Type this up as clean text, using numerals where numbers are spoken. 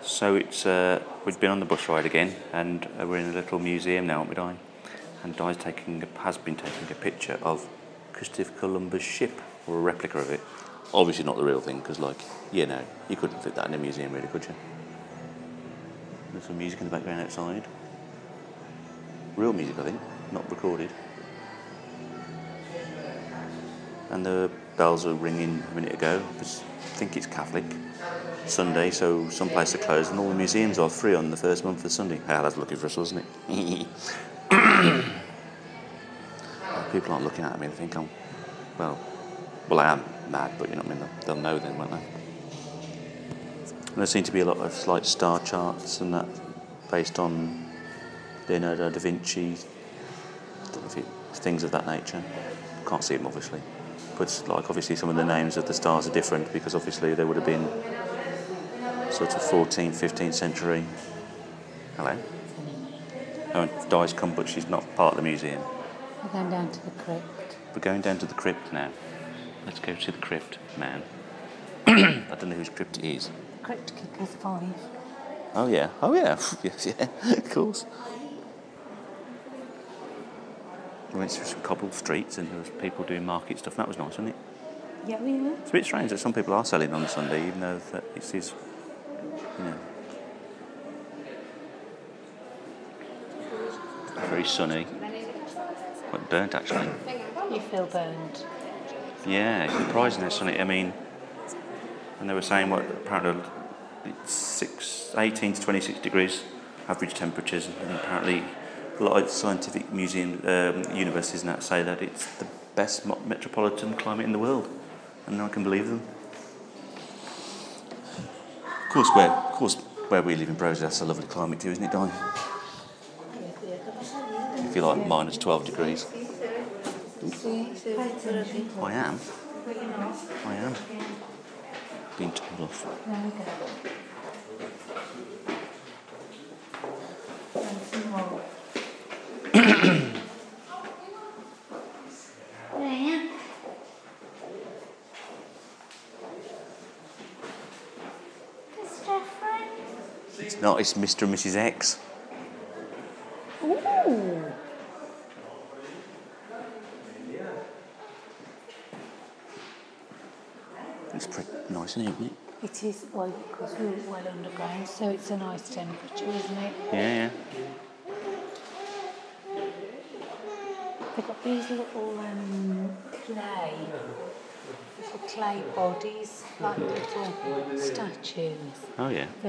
So it's we've been on the bus ride again, and we're in a little museum now, aren't we, Di? And Di's has been taking a picture of Christopher Columbus' ship, or a replica of it. Obviously not the real thing, because, you couldn't fit that in a museum, really, could you? There's some music in the background outside. Real music, I think, not recorded. And the bells were ringing a minute ago. I think it's Catholic Sunday, so some places are closed, and all the museums are free on the first month of Sunday. Hey, that's lucky for us, wasn't it? People aren't looking at me and think well, I am mad, but you know what I mean. They'll know then, won't they? And there seem to be a lot of slight star charts and that, based on Leonardo da Vinci, things of that nature. Can't see them obviously, but obviously some of the names of the stars are different, because obviously they would have been sort of 14th, 15th century. Hello. Oh, Di's come, but she's not part of the museum. We're going down to the crypt. We're going down to the crypt now. Let's go to the crypt, man. I don't know whose crypt it is. Crypt Kickers 5. Oh yeah. Yes, yeah, of course. We went through some cobbled streets and there was people doing market stuff. That was nice, wasn't it? Yeah, we were. It's a bit strange that some people are selling on Sunday, even though it is, very sunny. Quite burnt, actually. You feel burned. Yeah, it's surprising how sunny. I mean, and they were saying apparently it's 18 to 26 degrees average temperatures, and apparently a lot of scientific universities and that say that it's the best metropolitan climate in the world, and no one can believe them. Of course, where we live in Brose, that's a lovely climate too, isn't it, Di? You feel like minus 12 degrees. I am. Being told off. There we go. It's not, it's Mr. and Mrs. X. Ooh. It's pretty nice, isn't it? It is, because we're well underground, so it's a nice temperature, isn't it? Yeah. They've got these little clay bodies, like little statues. Oh yeah.